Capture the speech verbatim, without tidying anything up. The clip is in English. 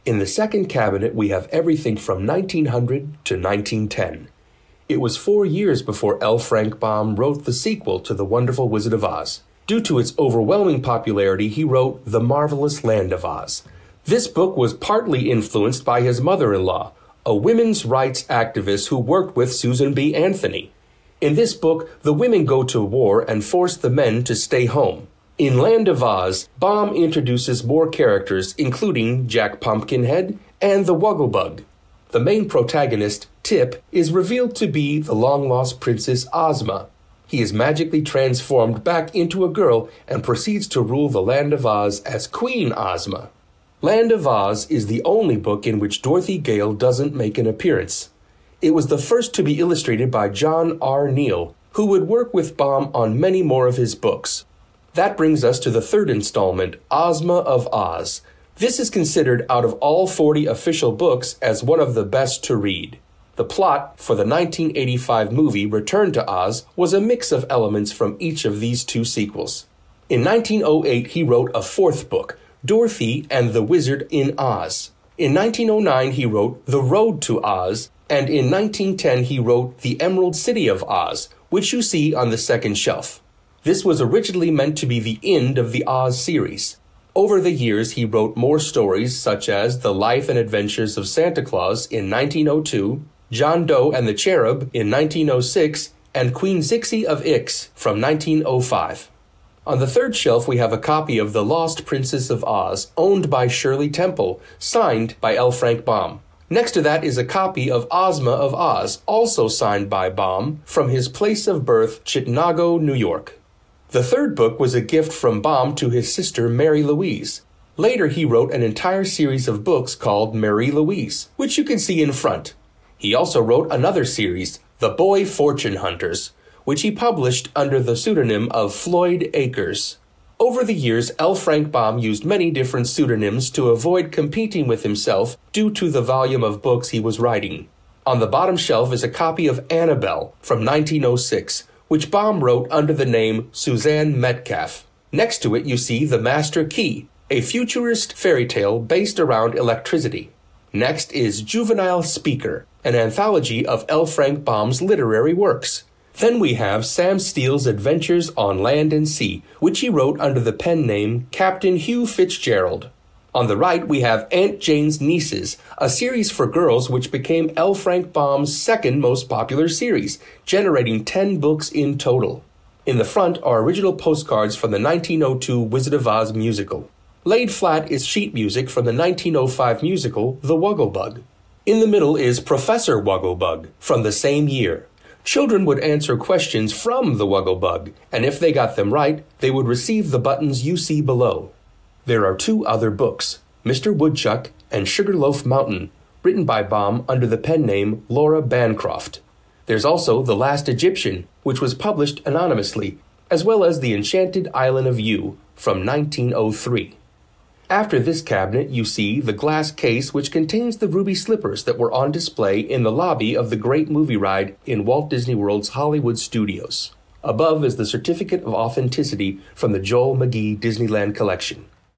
In the second cabinet, we have everything from nineteen hundred to nineteen ten. It was four years before L. Frank Baum wrote the sequel to The Wonderful Wizard of Oz. Due to its overwhelming popularity, he wrote The Marvelous Land of Oz. This book was partly influenced by his mother-in-law, a women's rights activist who worked with Susan B. Anthony. In this book, the women go to war and force the men to stay home. In Land of Oz, Baum introduces more characters, including Jack Pumpkinhead and the Wugglebug. The main protagonist, Tip, is revealed to be the long-lost Princess Ozma. He is magically transformed back into a girl and proceeds to rule the Land of Oz as Queen Ozma. Land of Oz is the only book in which Dorothy Gale doesn't make an appearance. It was the first to be illustrated by John R. Neal, who would work with Baum on many more of his books. That brings us to the third installment, Ozma of Oz. This is considered out of all forty official books as one of the best to read. The plot for the nineteen eighty-five movie Return to Oz was a mix of elements from each of these two sequels. In nineteen oh eight, he wrote a fourth book, Dorothy and the Wizard in Oz. In nineteen oh nine, he wrote The Road to Oz, and in nineteen ten, he wrote The Emerald City of Oz, which you see on the second shelf. This was originally meant to be the end of the Oz series. Over the years, he wrote more stories such as The Life and Adventures of Santa Claus in nineteen oh two, John Doe and the Cherub in nineteen oh six, and Queen Zixi of Ix from nineteen oh five. On the third shelf, we have a copy of The Lost Princess of Oz, owned by Shirley Temple, signed by L. Frank Baum. Next to that is a copy of Ozma of Oz, also signed by Baum, from his place of birth, Chittenango, New York. The third book was a gift from Baum to his sister Mary Louise. Later, he wrote an entire series of books called Mary Louise, which you can see in front. He also wrote another series, The Boy Fortune Hunters, which he published under the pseudonym of Floyd Akers. Over the years, L. Frank Baum used many different pseudonyms to avoid competing with himself due to the volume of books he was writing. On the bottom shelf is a copy of Annabelle from nineteen oh six, which Baum wrote under the name Suzanne Metcalf. Next to it you see The Master Key, a futurist fairy tale based around electricity. Next is Juvenile Speaker, an anthology of L. Frank Baum's literary works. Then we have Sam Steele's Adventures on Land and Sea, which he wrote under the pen name Captain Hugh Fitzgerald. On the right, we have Aunt Jane's Nieces, a series for girls which became L. Frank Baum's second most popular series, generating ten books in total. In the front are original postcards from the nineteen oh two Wizard of Oz musical. Laid flat is sheet music from the nineteen oh five musical The Wugglebug. In the middle is Professor Wugglebug from the same year. Children would answer questions from the Wugglebug, and if they got them right, they would receive the buttons you see below. There are two other books, Mister Woodchuck and Sugarloaf Mountain, written by Baum under the pen name Laura Bancroft. There's also The Last Egyptian, which was published anonymously, as well as The Enchanted Island of Yew from nineteen oh three. After this cabinet, you see the glass case which contains the ruby slippers that were on display in the lobby of the Great Movie Ride in Walt Disney World's Hollywood Studios. Above is the Certificate of Authenticity from the Joel McGee Disneyland Collection.